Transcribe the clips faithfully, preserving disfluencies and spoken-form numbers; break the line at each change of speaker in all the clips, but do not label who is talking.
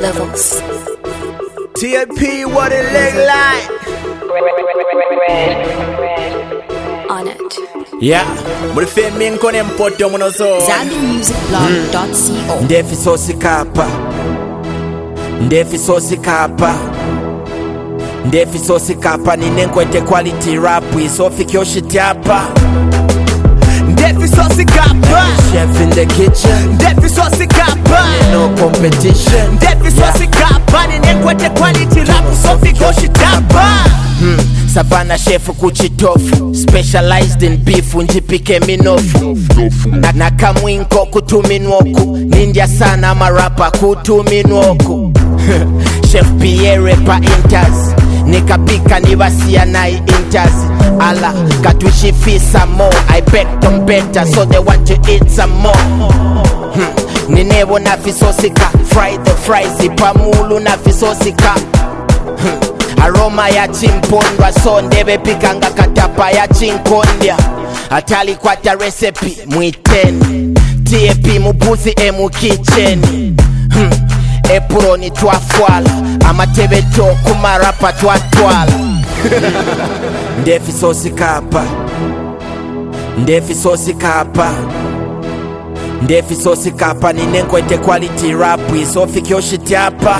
levels.
T A P, what it look like?
On it.
Yeah, muri femi nkone mpoto muno so
Zambi Music Blog dot co.
Ndefi sosi kapa Ndefi sosi kapa Ndefi sosi kapa ninenkwete quality rap isofi kyoshiti hapa. Ndefi sosi kapa Chef in the kitchen. Ndefi sosi kapa No competition. Ndefi sosi kapa ninenkwete quality rap isofi kyoshiti hapa. Hmm. Savannah chef kuchitofu, specialized in beef njipike minofu. Na, na kamwinko kutuminwoku, nindia sana marapa kutuminwoku. Chef Pierre pa inters, nikapika nivasia nai inters. Ala katushi some more, I beg them better so they want to eat some more. Hmm. Ninevo na fisosika, fry the fries, ipamulu na fisosika. Hmm. Aroma ya chimpondwa so ndebe pikanga katapa ya chinkondya. Atali kwata recipe mwiteni T A P mubuzi emu kitchen. hmm. Epuroni twafwala amatebeto kumarapa twatwala. Ndefi sosi kapa Ndefi sosi kapa Ndefi sosi kapa ninenkwete quality rap isofi kyoshiti hapa.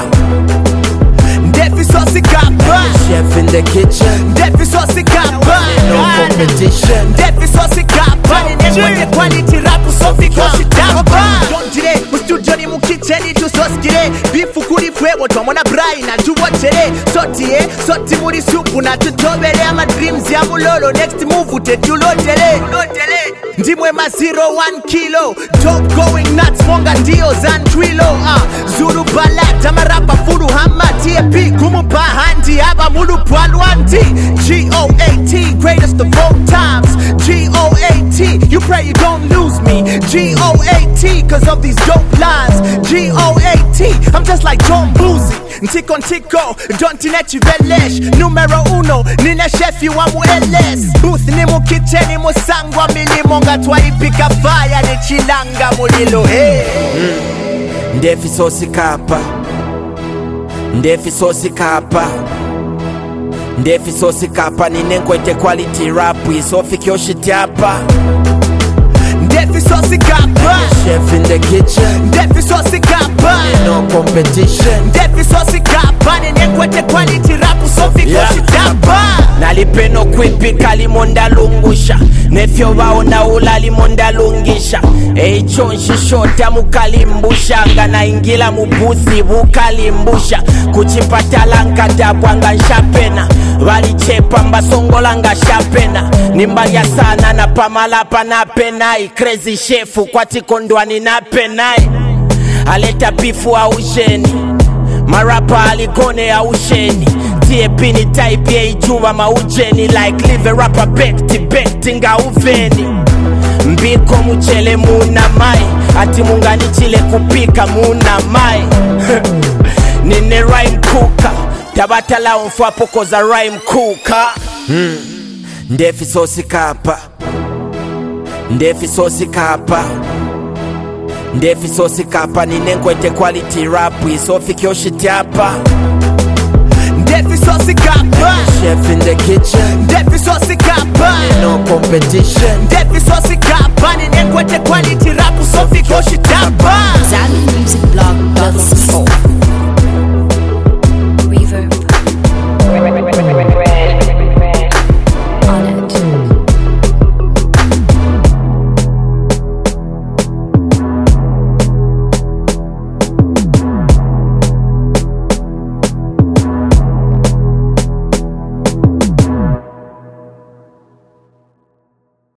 Ndefi sosi kapa Chef in the kitchen. Ndefi sosi kapa No competition. Ndefi sosi kapa ninenkwete quality rap isofi kyoshiti hapa.
Jire, mu studio ni mu kitchen tu soskire. Bifu kuri fwewo twamona Brian na tuwochere. Sotie, soti muri supu na tutobere ama dreams ya mulolo. Next move utetulotere. Ndimwe ma zero one kilo. Top going nuts monga deals and twilo. uh, Zulu balata marapa furu hama T A P kumupa handi haba mulu pwalwanti. G O A T greatest of all times. G O A T you pray you don't lose me. G O A T cause of these dope lines. G O A T I'm just like John Boozy. Ntiko ntiko don't net you velesh. Numero uno nina chef you amu L S. Booth ni mu kitchen ni mu sangwa milimo. Ngatwa ipika fire ni chilanga mulilo. Hey
mm. Ndefi sosi kapa Ndefi sosi kapa Ndefi sosi kapa ninenkwete quality rap isofi kyoshiti hapa. Ndefi sosi kapa Chef in the kitchen. Ndefi sosi kapa No competition. Ndefi sosi kapa ninenkwete quality rap isofi kyoshiti hapa. Nalipeno kwipika limonda lungusha. Nefyo vaona ula limonda lungisha. Eicho nshishota mukalimbusha. Ngana ingila mubuthi vukalimbusha. Kuchipatala nkadabwa nga nshapena. Valichepa mbasongola nga shapena. Nimbalia sana na pamalapa na penai. Crazy chefu kwa tikondwani na penai. Aleta pifu au sheni. Marapa alikone ya usheni. T A P ni type ya ijuwa maujeni. Like live a rapper bekti bekti nga uveni. Mbiko mchele muna mai. Ati mungani chile kupika muna mai. Nine rhyme kuka. Tabata lao mfwapo koza rhyme kuka. hmm. Ndefi sosi kapa Ndefi sosi kapa Ndefi sosi kapa ninenkwete quality rap isofi kyoshiti hapa. Ndefi sosi kapa Chef in the kitchen. Ndefi sosi kapa No competition. Ndefi sosi kapa ninenkwete quality rap isofi kyoshiti hapa.
Zambi Music Blog dot co.